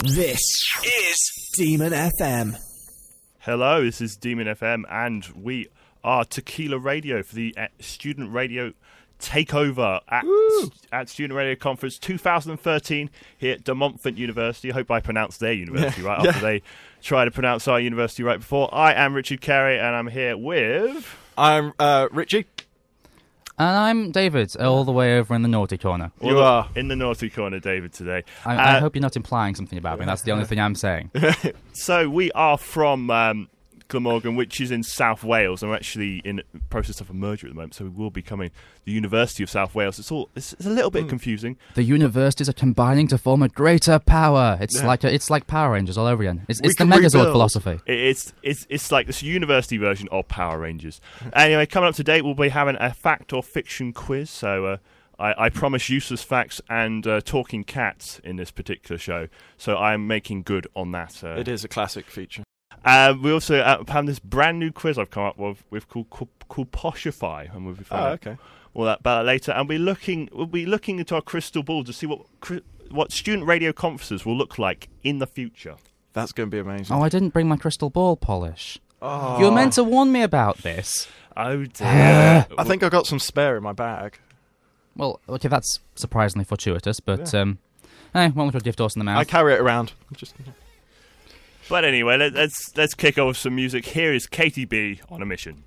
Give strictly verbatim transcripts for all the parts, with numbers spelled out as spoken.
This is Demon F M. Hello, this is Demon F M, and we are Tequila Radio for the uh, Student Radio Takeover at, at Student Radio Conference twenty thirteen here at De Montfort University. I hope I pronounced their university yeah. right after yeah. they try to pronounce our university right before. I am Richard Carey, and I'm here with... I'm uh, Richie. And I'm David, all the way over in the naughty corner. You well, are. In the naughty corner, David, today. I, uh, I hope you're not implying something about me. That's the only thing I'm saying. So we are from um, Glamorgan, which is in South Wales. I'm actually in the process of a merger at the moment, so we will be becoming the University of South Wales. It's all it's, it's a little bit mm. confusing. The universities are combining to form a greater power. It's yeah. like a, it's like Power Rangers all over again. It's, it's the Megazord rebuild. philosophy. It's it's it's like this university version of Power Rangers. Anyway, coming up to date, we'll be having a fact or fiction quiz. So. Uh, I, I promise useless facts and uh, talking cats in this particular show, so I'm making good on that. Uh, it is a classic feature. Uh, we also uh, have this brand new quiz I've come up with, with called, called, called Poshify, and we'll be finding oh, okay. all that about that later. And we're looking, we'll be looking into our crystal ball to see what what student radio conferences will look like in the future. That's going to be amazing. Oh, I didn't bring my crystal ball polish. Oh. You were meant to warn me about this. Oh dear. I think I got some spare in my bag. Well, okay, that's surprisingly fortuitous, but, yeah. um, eh, one little gift horse in the mouth. I carry it around. Just... But anyway, let, let's let's kick off with some music. Here is Katie B on a mission.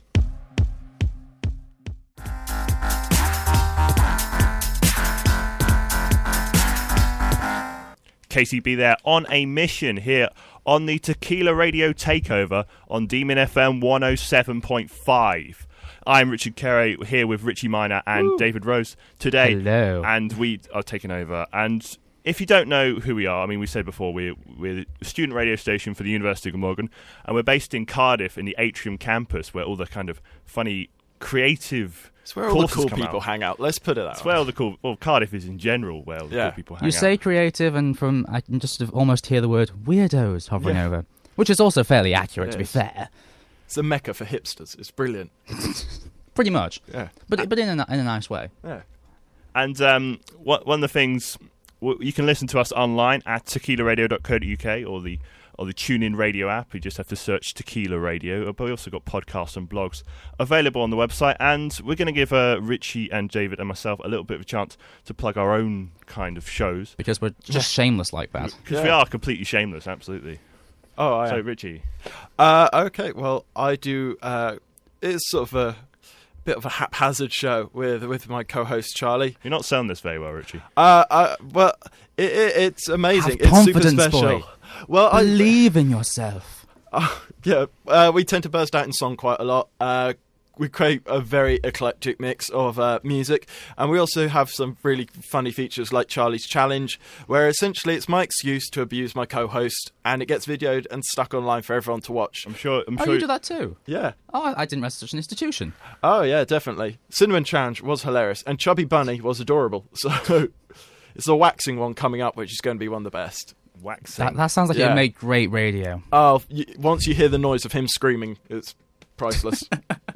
Katie B there on a mission here on the Tequila Radio Takeover on Demon F M one oh seven point five. I'm Richard Carey here with Richie Miner and Ooh. David Rose today. Hello. And we are taking over. And if you don't know who we are, I mean, we said before, we're, we're a student radio station for the University of Glamorgan, and we're based in Cardiff in the Atrium campus, where all the kind of funny, creative It's where all the cool people out. hang out. Let's put it that It's way. where all the cool... Well, Cardiff is in general where all the yeah. cool people hang you out. You say creative, and from I can just almost hear the word weirdos hovering yeah. over, which is also fairly accurate, it to is. be fair. It's a mecca for hipsters. It's brilliant. Pretty much, yeah. But but in a in a nice way. Yeah. And um, what, one of the things you can listen to us online at tequila radio dot co dot U K or the or the TuneIn Radio app. You just have to search Tequila Radio. But we also got podcasts and blogs available on the website. And we're going to give uh, Richie and David and myself a little bit of a chance to plug our own kind of shows because we're just shameless like that. Because yeah. we are completely shameless, absolutely. Oh, I so am. Richie. Uh, okay, well, I do. Uh, it's sort of a bit of a haphazard show with with my co-host Charlie. You're not selling this very well, Richie. Uh, uh well, it, it, it's amazing. Have it's super confidence, special. boy. Well, believe I, in yourself. Uh, yeah, uh, we tend to burst out in song quite a lot. Uh, we create a very eclectic mix of uh, music, and we also have some really funny features like Charlie's Challenge, where essentially it's my excuse to abuse my co-host, and it gets videoed and stuck online for everyone to watch. I'm sure. I'm oh, sure you do that too? Yeah. Oh, I didn't realize such an institution. Oh yeah, definitely. Cinnamon Challenge was hilarious, and Chubby Bunny was adorable. So it's the waxing one coming up, which is going to be one of the best. Waxing. That, that sounds like yeah. it'd make great radio. Oh, y- once you hear the noise of him screaming, it's priceless.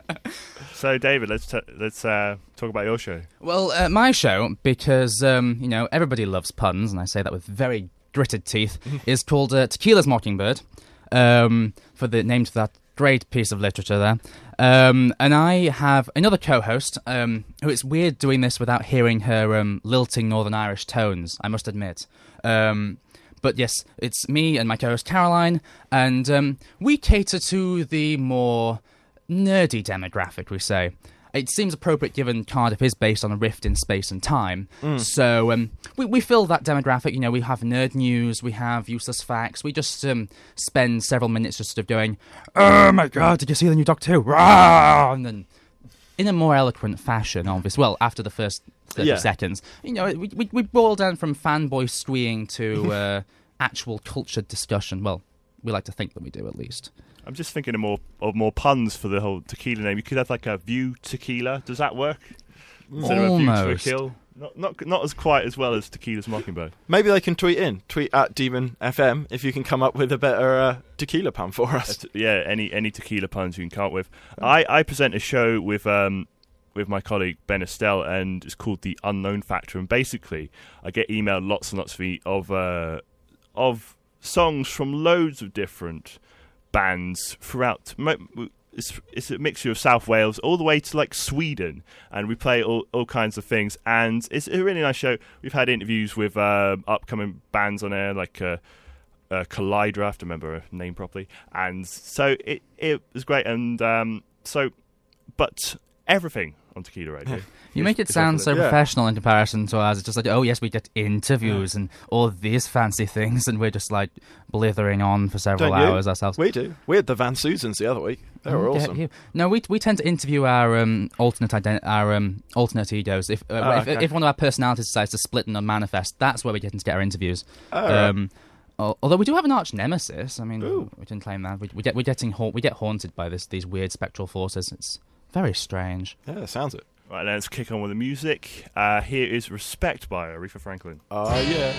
So, David, let's t- let's uh, talk about your show. Well, uh, my show, because um, you know everybody loves puns, and I say that with very gritted teeth, is called uh, Tequila's Mockingbird, um, for the name to that great piece of literature there. Um, and I have another co-host um, who it's weird doing this without hearing her um, lilting Northern Irish tones, I must admit. Um, But yes, it's me and my co-host Caroline, and um, we cater to the more nerdy demographic, we say. It seems appropriate given Cardiff is based on a rift in space and time. Mm. So um, we, we fill that demographic. You know, we have nerd news, we have useless facts. We just um, spend several minutes just sort of going, oh my god, did you see the new Doctor Who? Rah! And then in a more eloquent fashion, obviously. Well, after the first thirty yeah. seconds. You know, we, we, we boil down from fanboy stewing to uh, actual cultured discussion. Well, we like to think that we do, at least. I'm just thinking of more of more puns for the whole tequila name. You could have like a View Tequila. Does that work? Instead Almost. Of a View to a Kill? Not, not, not as quite as well as Tequila's Mockingbird. Maybe they can tweet in. Tweet at Demon F M if you can come up with a better uh, tequila pun for us. Uh, yeah, any any tequila puns you can come up with. Oh. I, I present a show with um with my colleague Ben Estelle, and it's called The Unknown Factor. And basically, I get emailed lots and lots of e- of uh, of songs from loads of different bands throughout. It's, it's a mixture of South Wales all the way to like Sweden, and we play all, all kinds of things, and it's a really nice show. We've had interviews with uh, upcoming bands on air, like uh, uh, Collider, I have to remember her name properly, and so it it was great. And um, so, but everything on Tequila Radio. You make it sound so Yeah. professional in comparison to us. It's just like, oh yes, we get interviews and all these fancy things, and we're just like blithering on for several Don't you? hours ourselves. We do. We had the Van Susans the other week. They were Oh, get awesome. you. No, we we tend to interview our um, alternate ident- our um, alternate egos. If, uh, Oh, if okay. if one of our personalities decides to split and manifest, that's where we get to get our interviews. Oh, right. um, al- although we do have an arch nemesis. I mean, Ooh. we didn't claim that. We, we get we're getting ha- we get haunted by this these weird spectral forces. It's very strange. Yeah, sounds it. Right, let's kick on with the music. Uh, here is Respect by Aretha Franklin. Oh, yeah.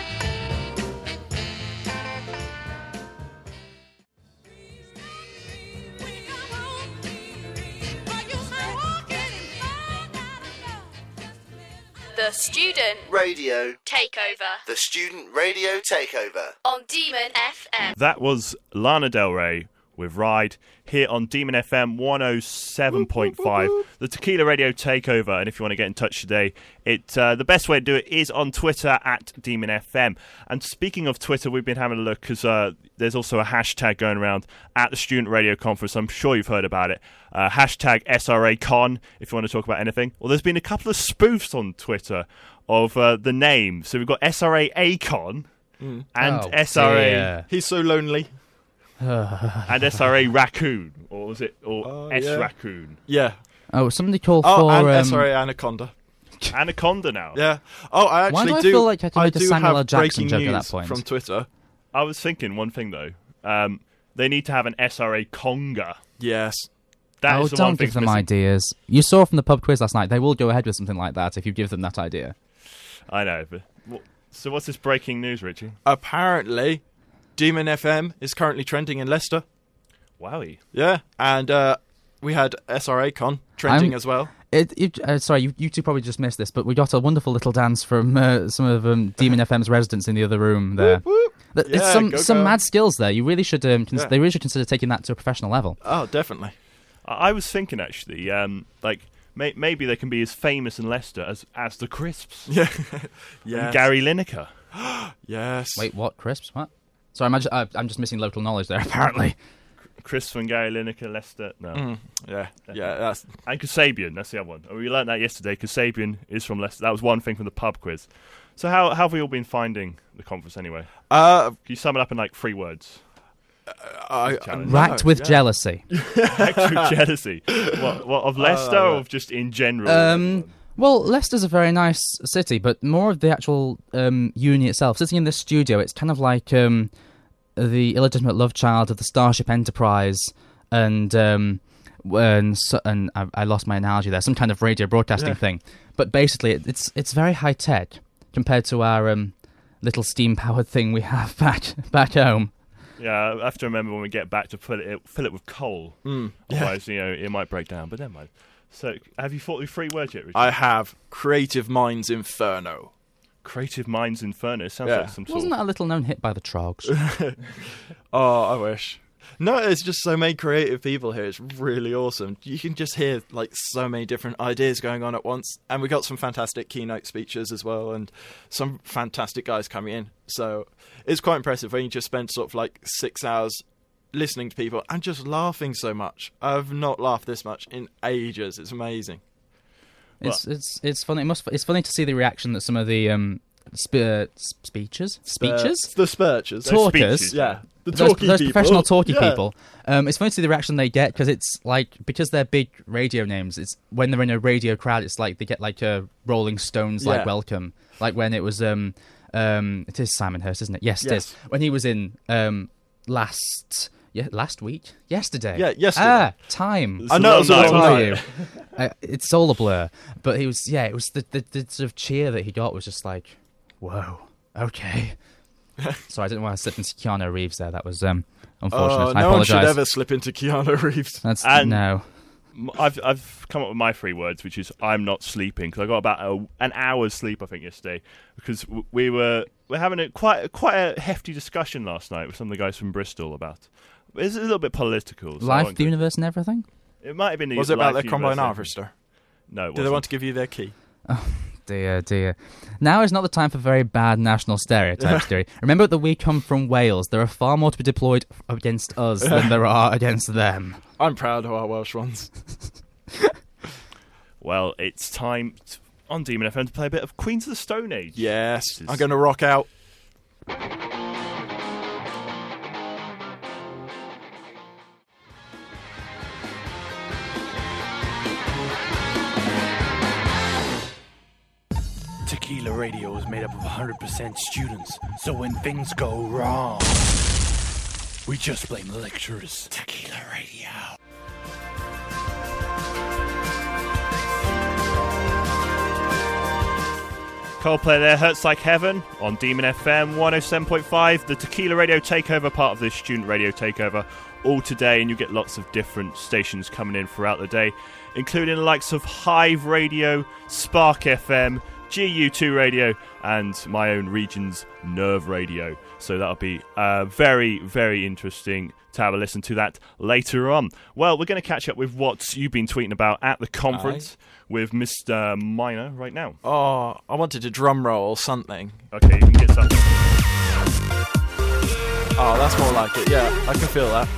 The Student Radio. Takeover The Student Radio Takeover. on Demon F M. That was Lana Del Rey with Ride here on Demon F M one oh seven point five, the Tequila Radio Takeover. And if you want to get in touch today, it uh, the best way to do it is on Twitter at Demon F M. And speaking of Twitter, we've been having a look because uh, there's also a hashtag going around at the Student Radio Conference. I'm sure you've heard about it. Uh, hashtag S R A Con if you want to talk about anything. Well, there's been a couple of spoofs on Twitter of uh, the name. So we've got S R A Acon and Oh, S R A dear. He's so lonely. and S R A Raccoon, or was it, or Oh, S yeah. Raccoon? Yeah. Oh, somebody called Oh, for and um, S R A Anaconda. Anaconda now. Yeah. Oh, I Why actually do I do. feel like I can make a do Samuel L. have Jackson breaking joke at news that point? from Twitter. I was thinking one thing though. Um, they need to have an S R A Conga. Yes. That oh, is the one don't thing give them missing. ideas. You saw from the pub quiz last night. They will go ahead with something like that if you give them that idea. I know. But, well, so what's this breaking news, Richie? Apparently, Demon F M is currently trending in Leicester. Wowie. Yeah. And uh, we had S R A Con trending I'm- as well. It, it, uh, sorry, you, you two probably just missed this, but we got a wonderful little dance from uh, some of um, Demon F M's residents in the other room there. Whoop, whoop. Th- it's Yeah, some go, some go. mad skills there. You really should. Um, cons- Yeah. They really should consider taking that to a professional level. Oh, definitely. I, I was thinking actually, um, like may- maybe they can be as famous in Leicester as as the Crisps. Yeah. And yes. Gary Lineker. Yes. Wait, what? Crisps? What? Sorry, I'm, just, uh, I'm just missing local knowledge there. Apparently, Crisps and Gary Lineker, Leicester. No. Mm, yeah. Yeah. That's. And Kasabian, that's the other one. And we learned that yesterday. Kasabian is from Leicester. That was one thing from the pub quiz. So how, how have we all been finding the conference anyway? Uh, Can you sum it up in like three words? I, Challenge. no, racked with yeah. jealousy. Actual jealousy. What, what of Leicester Uh, or of just in general? Um, well, Leicester's a very nice city, but more of the actual um, uni itself. Sitting in this studio, it's kind of like um, the illegitimate love child of the Starship Enterprise, and um, and, so, and I, I lost my analogy there. Some kind of radio broadcasting Yeah. thing, but basically, it, it's it's very high tech compared to our um, little steam powered thing we have back back home. Yeah, I have to remember when we get back to fill it, fill it with coal. Mm, yeah. Otherwise, you know, it might break down. But never mind. So, have you thought through three words yet, Richard? I have Creative Minds Inferno. Creative Minds Inferno. Sounds Yeah. like some sort Wasn't of... that a little known hit by the Trogs? Oh, I wish. No, it's just so many creative people here. It's really awesome. You can just hear like so many different ideas going on at once, and we got some fantastic keynote speeches as well, and some fantastic guys coming in. So it's quite impressive when you just spend sort of like six hours listening to people and just laughing so much. I've not laughed this much in ages. It's amazing. It's it's it's funny. It must. It's funny to see the reaction that some of the um spe- uh, speeches speeches Uh, the Spurchers. Those talkers. speeches, Yeah. The those, talky those people. professional talky Yeah. people. Um, it's funny to see the reaction they get because it's like because they're big radio names. It's when they're in a radio crowd. It's like they get like a Rolling Stones like Yeah. welcome. Like when it was um um it is Simon Hurst, isn't it? Yes, it Yes. is. When he was in um last yeah last week yesterday. Yeah, yesterday. Ah, time. I know it was a Long long night. Tell night. you. uh, it's all a blur. But he was, yeah, it was the, the, the sort of cheer that he got was just like, whoa, okay. Sorry, I didn't want to slip into Keanu Reeves there. That was um, unfortunate. Oh, I no one should apologise. ever slip into Keanu Reeves. That's And- no. M- I've I've come up with my three words, which is I'm not sleeping, because I got about a, an hour's sleep, I think, yesterday, because w- we were we're having a quite quite a hefty discussion last night with some of the guys from Bristol about. It's a little bit political. So I Life, won't the go- universe, and everything. It might have been. The Was it about Life their combine University. harvester? No, it Do they wasn't. want to give you their key? Dear, dear. Now is not the time for very bad national stereotypes, dearie. Remember that we come from Wales. There are far more to be deployed against us than there are against them. I'm proud of our Welsh ones. Well, it's time t- on Demon F M to play a bit of Queens of the Stone Age. Yes, This is- I'm going to rock out. Tequila Radio is made up of one hundred percent students, so when things go wrong, we just blame the lecturers. Tequila Radio. Coldplay there, Hurts Like Heaven on Demon F M one oh seven point five, the Tequila Radio Takeover, part of the Student Radio Takeover, all today, and you get lots of different stations coming in throughout the day, including the likes of Hive Radio, Spark F M, G U two Radio, and my own region's Nerve Radio. So that'll be uh, very, very interesting to have a listen to that later on. Well, we're going to catch up with what you've been tweeting about at the conference with Mister Minor right now. Oh, I wanted a drum roll or something. Okay, you can get something. Oh, that's more like it. Yeah, I can feel that.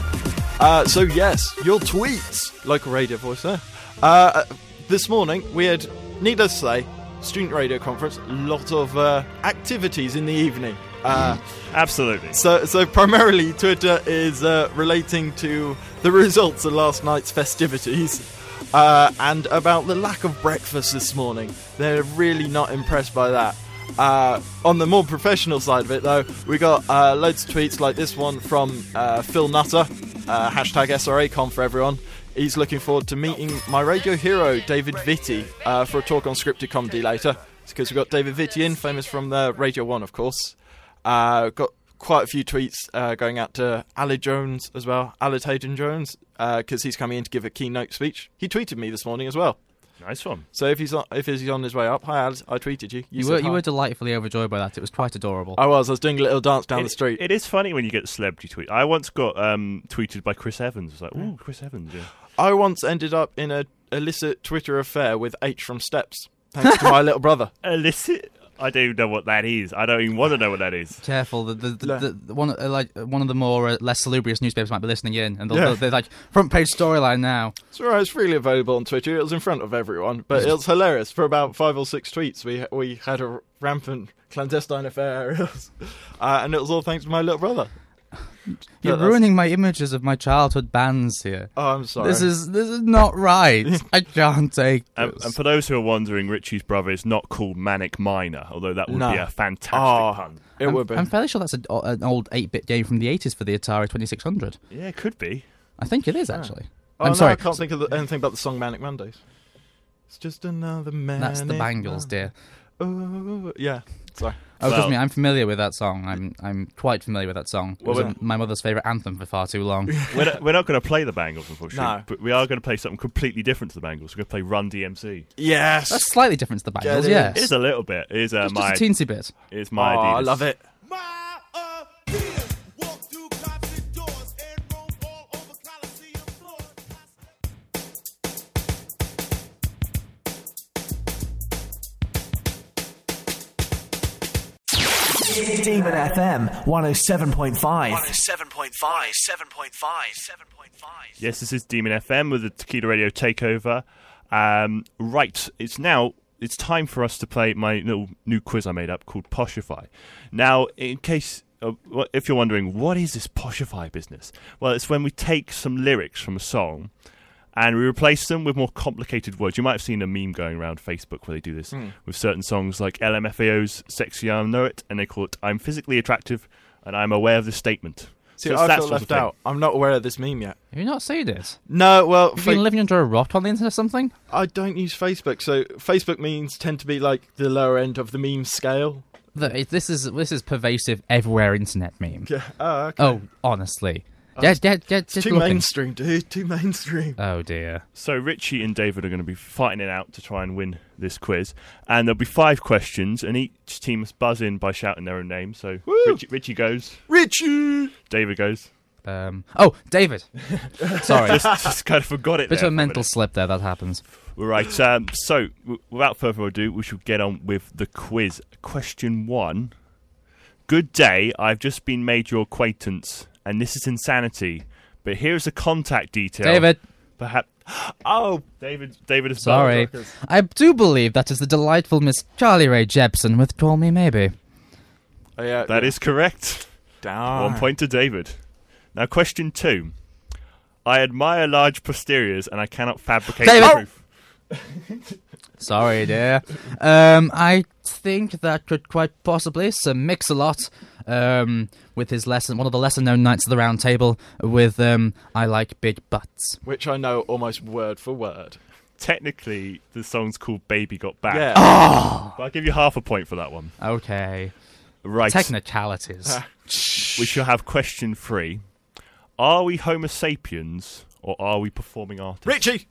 Uh, so yes, your tweets, local radio voice there. Uh, this morning we had, needless to say, student radio conference. A lot of uh, activities in the evening. Uh, Absolutely. so, so primarily Twitter is uh, relating to the results of last night's festivities. Uh, and about the lack of breakfast this morning. They're really not impressed by that. Uh, on the more professional side of it, though, we got uh, loads of tweets like this one from uh, Phil Nutter, uh, hashtag S R A Con for everyone. He's looking forward to meeting my radio hero, David Vitti, uh, for a talk on scripted comedy later. It's because we've got David Vitti in, famous from uh, Radio one, of course. Uh, got quite a few tweets uh, going out to Alid Jones as well, Alid Hayden Jones, because uh, he's coming in to give a keynote speech. He tweeted me this morning as well. Nice one. So if he's on, if he's on his way up, hi Alid, I tweeted you. You, said were hi. you were delightfully overjoyed by that. It was quite adorable. I was. I was doing a little dance down It- the street. It is funny when you get celebrity tweet. I once got um, tweeted by Chris Evans. It's like, oh, Chris Evans, yeah. I once ended up in a illicit Twitter affair with H from Steps, thanks to my little brother. Illicit? I don't even know what that is. I don't even want to know what that is. Careful, the, the, the, No. the, the one uh, like uh, one of the more uh, less salubrious newspapers might be listening in, and they'll, Yeah. they'll, they're like front page storyline now. It's alright. It's freely available on Twitter. It was in front of everyone, but it was hilarious. For about five or six tweets, we we had a rampant clandestine affair, It was- uh, and it was all thanks to my little brother. You're that's- ruining my images of my childhood bands here. Oh, I'm sorry. This is this is not right. I can't take And, this. and for those who are wondering, Richie's brother is not called Manic Miner, although that would No. be a fantastic Oh. pun. It I'm, would be. I'm fairly sure that's a, an old eight-bit game from the eighties for the Atari twenty-six hundred. Yeah, it could be. I think it is actually. oh, I'm no, sorry. I can't think of the, anything about the song Manic Mondays. It's just another man. That's the Bangles, dear. Oh, yeah. Sorry. Oh, trust Well- me, I'm familiar with that song. I'm I'm quite familiar with that song. It Well, was we- uh, my mother's favourite anthem for far too long. We're not, we're not going to play the Bangles, unfortunately. No. But we are going to play something completely different to the Bangles. We're going to play Run D M C. Yes. That's slightly different to the Bangles, Get it. yes. It is a little bit. It is uh, It's my, just a teensy bit. it's oh, my I Adidas. love it. My appeal. Walk through concert doors and roam all over Coliseum floors. Demon F M one oh seven point five. one oh seven point five. seven point five. seven point five. Yes, this is Demon F M with the Tequila Radio Takeover. Um, right, it's now it's time for us to play my little new quiz I made up called Poshify. Now, in case uh, wh- if you're wondering what is this Poshify business, well, it's when we take some lyrics from a song and we replace them with more complicated words. You might have seen a meme going around Facebook where they do this with certain songs like L M F A O's "Sexy I Know It," and they call it "I'm physically attractive and I'm aware of this statement." See, So it's I that feel sort of left thing. out. I'm not aware of this meme yet. Have you not seen it? No, well, Have you fa- been living under a rock on the internet or something? I don't use Facebook, so Facebook memes tend to be like the lower end of the meme scale. The, it- this is this is pervasive everywhere internet meme. Yeah. Oh, okay. Oh, honestly. Get, get, get, just Too looking. mainstream, dude. Too mainstream. Oh dear. So Richie and David are going to be fighting it out to try and win this quiz, and there'll be five questions, and each team must buzz in by shouting their own name. So Richie, Richie goes, Richie! David goes. Um, oh, David. Sorry. just, just kind of forgot it. Bit there of a for mental minute. slip there, that happens. Right. Um, so w- without further ado, we should get on with the quiz. Question one. Good day. I've just been made your acquaintance, and this is insanity. But here's a contact detail. David. Perhaps. Oh, David. David is Sorry. I do believe that is the delightful Miss Charlie Ray Jepsen with Call Me Maybe. Oh, yeah, That yeah. is correct. Darn. One point to David. Now, question two. I admire large posteriors, and I cannot fabricate David! proof. Sorry, dear. Um, I think that could quite possibly Sir Mix-a-Lot, um, with his lesson, one of the lesser-known Knights of the Round Table, with um, I Like Big Butts. Which I know almost word for word. Technically, the song's called Baby Got Back. Yeah. But I'll give you half a point for that one. Okay. Right. Technicalities. We shall have question three. Are we Homo sapiens, or are we performing artists? Richie!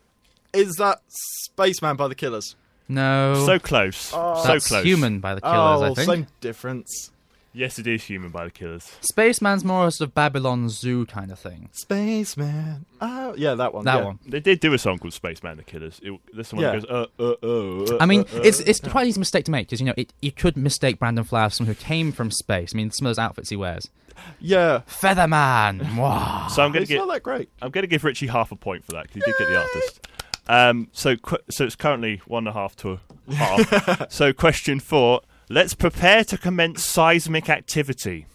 Is that Spaceman by the Killers? No. So close. Oh. so That's close. Human by the Killers, oh, I think. same difference. Yes, it is Human by the Killers. Spaceman's more a sort of Babylon Zoo kind of thing. Spaceman. Oh, yeah, that one. That yeah. one. They did do a song called Spaceman the Killers. It, there's someone Yeah. that goes, uh, uh, uh, uh, I mean, uh, uh. it's it's quite an easy mistake to make because you know it, you could mistake Brandon Flowers for someone who came from space. I mean, some of those outfits he wears. Yeah. Featherman. Wow. So I'm going It's to not get that great. I'm going to give Richie half a point for that because he did get the artist. Um, so qu- so it's currently one and a half to a half. So question four. Let's prepare to commence seismic activity.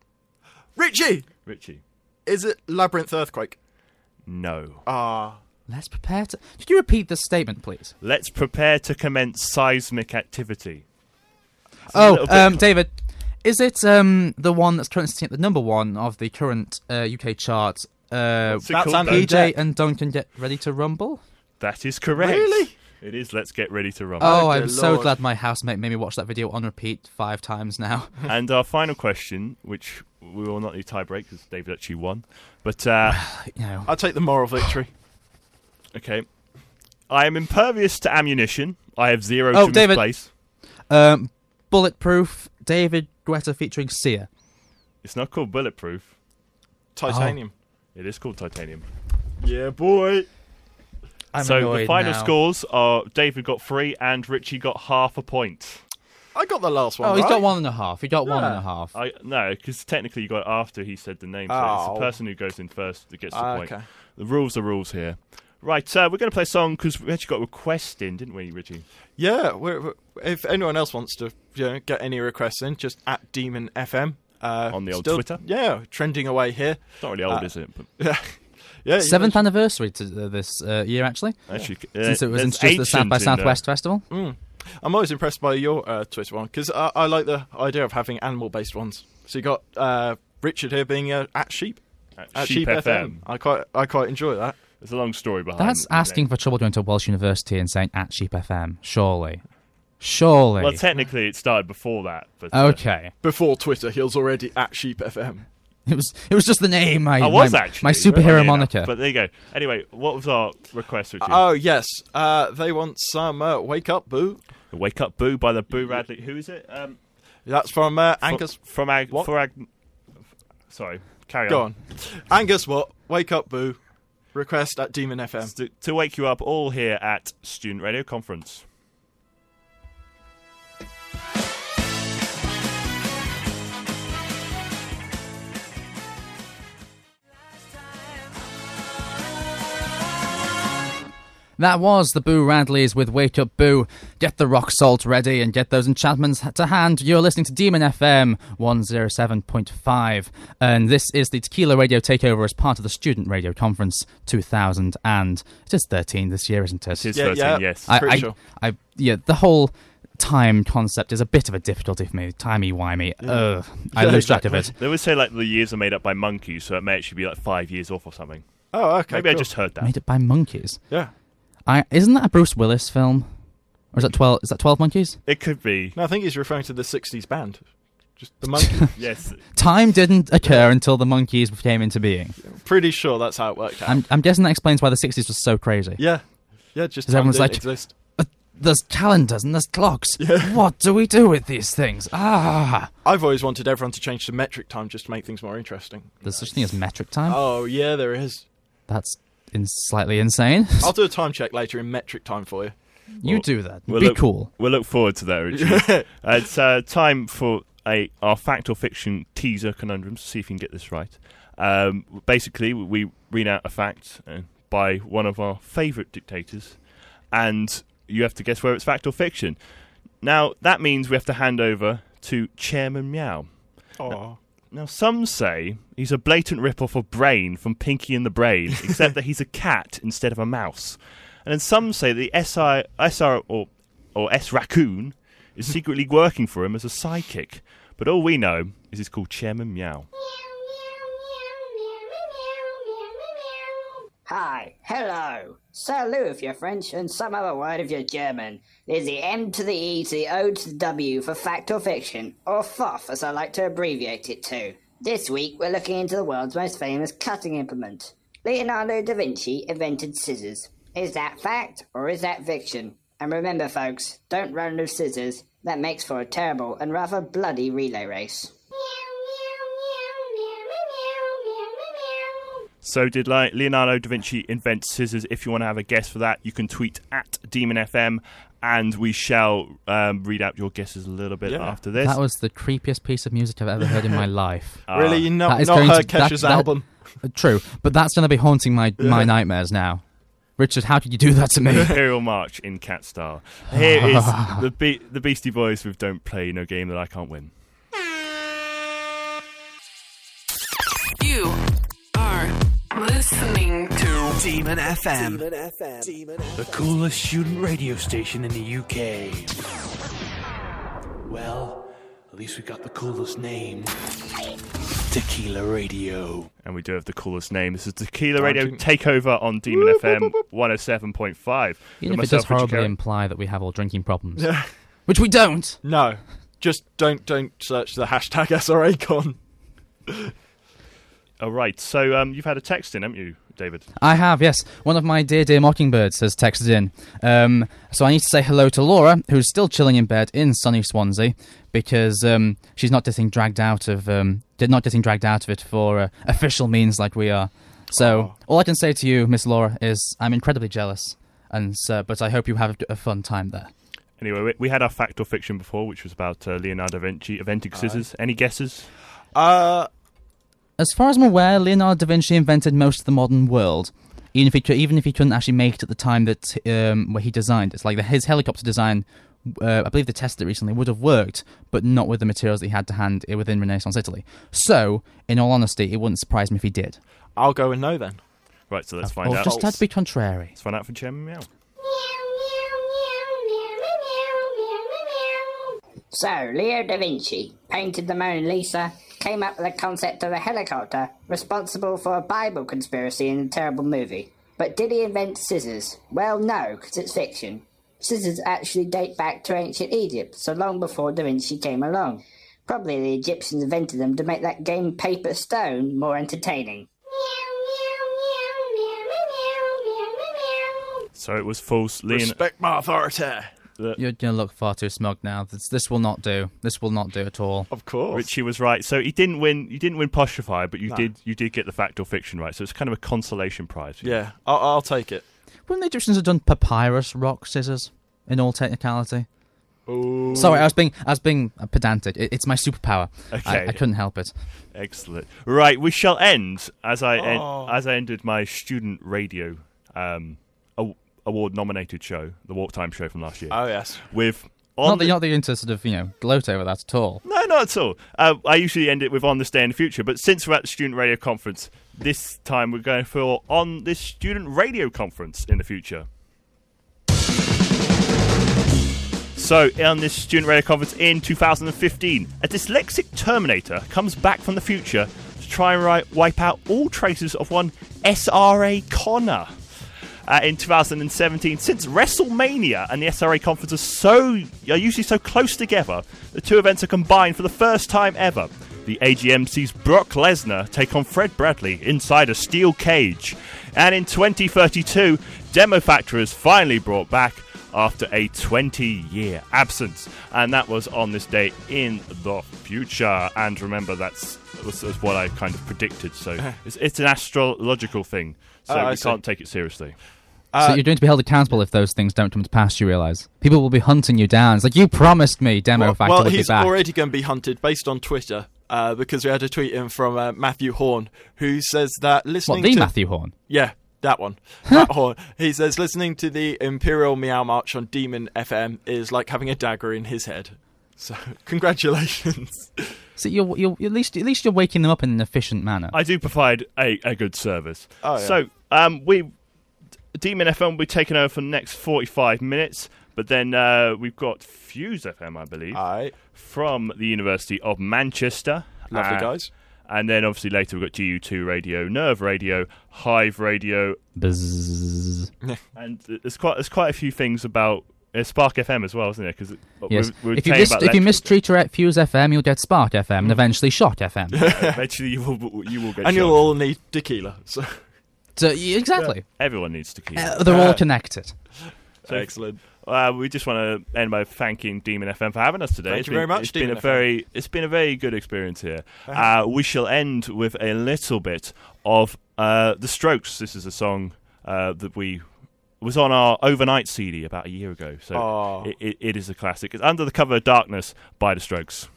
Richie! Richie. Is it Labyrinth Earthquake? No. Ah. Let's prepare to. Could you repeat this statement, please? Let's prepare to commence seismic activity. It's a Oh, little bit- um, David, is it um the one that's currently sitting at the number one of the current uh, U K chart? Uh, What's it That's called, Andy though? P J Jack. and Duncan get ready to rumble. That is correct. Really? It is. Let's get ready to rumble. Oh, Oh, I'm dear so Lord. glad my housemate made me watch that video on repeat five times now. And our final question, which we will not need tie break because David actually won. But uh, You know, I'll take the moral victory. okay, I am impervious to ammunition. I have zero Oh, to David. misplace. um, bulletproof. David Guetta featuring Sia. It's not called bulletproof. Titanium. It is called titanium. Yeah, boy. I'm so the annoyed final now. scores are: David got three and Richie got half a point. I got the last one. Oh, he's right? got one and a half. He got one and Yeah. a half. I no, because technically you got it after he said the name. So it's Oh. the person who goes in first that gets the Ah, point. okay. The rules are rules here. Right, uh, we're going to play a song because we actually got a request in, didn't we, Richie? Yeah, we're, we're, if anyone else wants to you know, get any requests in, just at Demon F M. Uh, On the old still- Twitter? Yeah, trending away here. It's not really old, Uh, is it? But Yeah. yeah. Seventh anniversary to uh, this uh, year, actually, actually, uh, since it was there's introduced at the South by ancient in, uh, Southwest Festival. Mm. I'm always impressed by your uh, Twitter one because I, I like the idea of having animal-based ones. So you got uh, Richard here being uh, at Sheep, at at Sheep F M. I quite, I quite enjoy that. There's a long story behind. That's the asking name. for trouble going to Welsh University and saying at Sheep F M. Surely, surely. Well, technically, it started before that. But, uh, okay, Before Twitter, he was already at Sheep F M. it was it was just the name. I, I was my, actually my funny superhero enough, moniker. But there you go. Anyway, what was our request, Richie? Oh yes, uh, they want some uh, Wake Up Boo. The Wake Up Boo by the Boo Radley. Who is it? Um, That's from uh, fro- Angus. from Ag. What? For Ag. Sorry, carry Go on. on, Angus. What? Wake Up Boo. Request at Demon F M. To, to wake you up, all here at Student Radio Conference. That was the Boo Radleys with Wake Up Boo. Get the rock salt ready and get those enchantments to hand. You're listening to Demon F M one oh seven point five. And this is the Tequila Radio Takeover as part of the Student Radio Conference two thousand. And it is thirteen this year, isn't it? It is Yeah, thirteen, yeah. yes. I, pretty I, sure. I, yeah, the whole time concept is a bit of a difficulty for me. Timey-wimey. Ugh. I Yeah, lose track of it. They always say like the years are made up by monkeys, so it may actually be like five years off or something. Oh, okay. Maybe I cool. just heard that. Made it by monkeys. Yeah. I, isn't that a Bruce Willis film? Or is that twelve? Is that twelve Monkeys? It could be. No, I think he's referring to the sixties band. Just the monkey. Yes. Time didn't occur until the monkeys came into being. Pretty sure that's how it worked out. I'm, I'm guessing that explains why the sixties was so crazy. yeah. Yeah, just 'Cause time everyone's didn't like, exist. There's calendars and there's clocks. Yeah. What do we do with these things? Ah. I've always wanted everyone to change to metric time just to make things more interesting. There's such a thing as metric time? Oh, yeah, there is. That's in slightly insane. I'll do a time check later in metric time for you. You Well, do that. We'll Be look, cool. We'll look forward to that, Richie. uh, it's uh, time for a our fact or fiction teaser conundrums. See if you can get this right. Um, basically, we read out a fact uh, by one of our favourite dictators, and you have to guess whether it's fact or fiction. Now, that means we have to hand over to Chairman Meow. Oh. Now, some say he's a blatant rip-off of Brain from Pinky and the Brain, except that he's a cat instead of a mouse. And then some say the S I, S R or, or S Raccoon is secretly working for him as a sidekick. But all we know is he's called Chairman Meow. Hi, hello. Salut if you're French and some other word if you're German. There's the M to the E to the O to the W for fact or fiction, or F O F as I like to abbreviate it to. This week we're looking into the world's most famous cutting implement. Leonardo da Vinci invented scissors. Is that fact or is that fiction? And remember folks, don't run with scissors. That makes for a terrible and rather bloody relay race. So did like Leonardo da Vinci invent scissors? If you want to have a guess for that, you can tweet at Demon F M, and we shall um, read out your guesses a little bit Yeah. after this. That was the creepiest piece of music I've ever heard in my life. Ah. Really? You not, That is not going heard to- that- Kesha's that- album? Uh, True, but that's going to be haunting my, my nightmares now. Richard, how could you do that to me? Imperial March in cat style. Here is the Be- the Beastie Boys with Don't Play No Game That I Can't Win. You are listening to Demon F M. The coolest student radio station in the U K. Well, at least we got the coolest name. Tequila Radio. And we do have the coolest name. This is Tequila Radio Takeover on Demon F M one oh seven point five. Even With if it does myself, Richard horribly Carey. imply that we have all drinking problems. Which we don't! No. Just don't don't search the hashtag S R A con. All right, so um, you've had a text in, haven't you, David? I have, yes. One of my dear, dear mockingbirds has texted in. Um, so I need to say hello to Laura, who's still chilling in bed in sunny Swansea, because um, she's not getting dragged out of um, did not getting dragged out of it for uh, official means like we are. So Oh. all I can say to you, Miss Laura, is I'm incredibly jealous, and so, but I hope you have a fun time there. Anyway, we, we had our fact or fiction before, which was about uh, Leonardo da Vinci inventing scissors. Any guesses? Uh, As far as I'm aware, Leonardo da Vinci invented most of the modern world. Even if he could, even if he couldn't actually make it at the time that um, where he designed it, it's like the, his helicopter design. Uh, I believe they tested it recently. Would have worked, but not with the materials that he had to hand uh, within Renaissance Italy. So, in all honesty, it wouldn't surprise me if he did. I'll go and know then. Right, so let's find Or out. just had to be contrary. Let's find out from Chairman Meow. So, Leo da Vinci painted the Mona Lisa, came up with the concept of a helicopter responsible for a Bible conspiracy in a terrible movie. But did he invent scissors? Well, no, because it's fiction. Scissors actually date back to ancient Egypt, so long before Da Vinci came along. Probably the Egyptians invented them to make that game Paper Stone more entertaining. So it was false. Leon- Respect my authority. You're going to look far too smug now. This, this will not do. This will not do at all. Of course. Richie was right. So he didn't win. You didn't win Postrify, but you No. did. You did get the fact or fiction right. So it's kind of a consolation prize. for you. Yeah, I'll, I'll take it. Wouldn't the Egyptians have done papyrus rock scissors? In all technicality. Ooh. Sorry, I was being I was being pedantic. It, it's my superpower. Okay. I, I couldn't help it. Excellent. Right, we shall end as I en- Oh. as I ended my student radio um, a- award-nominated show, the Walk Time show from last year, Oh, yes. with on Not that the- you're not into sort of, you know, gloat over that at all. No, not at all. Uh, I usually end it with On This Day in the Future, but since we're at the Student Radio Conference, this time we're going for On This Student Radio Conference in the future. So, on this Student Radio Conference in two thousand fifteen, a dyslexic Terminator comes back from the future to try and ri- wipe out all traces of one S R A Connor. uh, in two thousand seventeen. Since WrestleMania and the S R A conference are so are usually so close together, the two events are combined for the first time ever. The A G M sees Brock Lesnar take on Fred Bradley inside a steel cage. And in twenty thirty-two, Demo Factor is finally brought back after a twenty-year absence. And that was on this day in the future. And remember, that's, that's what I kind of predicted. So it's, it's an astrological thing. So Oh, I we see. can't take it seriously. Uh, so you're going to be held accountable if those things don't come to pass, you realise. People will be hunting you down. It's like, you promised me Demo well, Factor well, would be he's back. already going to be hunted based on Twitter. Uh, because we had a tweet in from uh, Matthew Horn, who says that listening What, the to Matthew Horn? Yeah, that one. That Horn. He says listening to the Imperial Meow March on Demon F M is like having a dagger in his head. So, congratulations. So you're, you're, at least at least you're waking them up in an efficient manner. I do provide a, a good service. Oh, yeah. So um, we Demon F M will be taking over for the next forty-five minutes, but then uh, we've got Fuse F M, I believe, Aye. from the University of Manchester. Lovely Uh, guys. And then obviously later we've got G U two Radio, Nerve Radio, Hive Radio, Bzzz. and there's quite there's quite a few things about uh, Spark F M as well, isn't there? Because Yes. we were If you, saying mis- about if you lectures. mistreat your Fuse F M, you'll get Spark F M and eventually Shock F M. Eventually you will you will get And you'll shocked. all need tequila. So So, y- exactly. Everyone needs to keep. Uh, they're all connected. excellent. Uh, we just want to end by thanking Demon F M for having us today. Thank It's you been- very much, It's been Demon a F M. very, it's been a very good experience here. Uh, we shall end with a little bit of uh, The Strokes. This is a song uh, that we was on our overnight C D about a year ago, so Aw. it, it, it is a classic. It's Under the Cover of Darkness by The Strokes.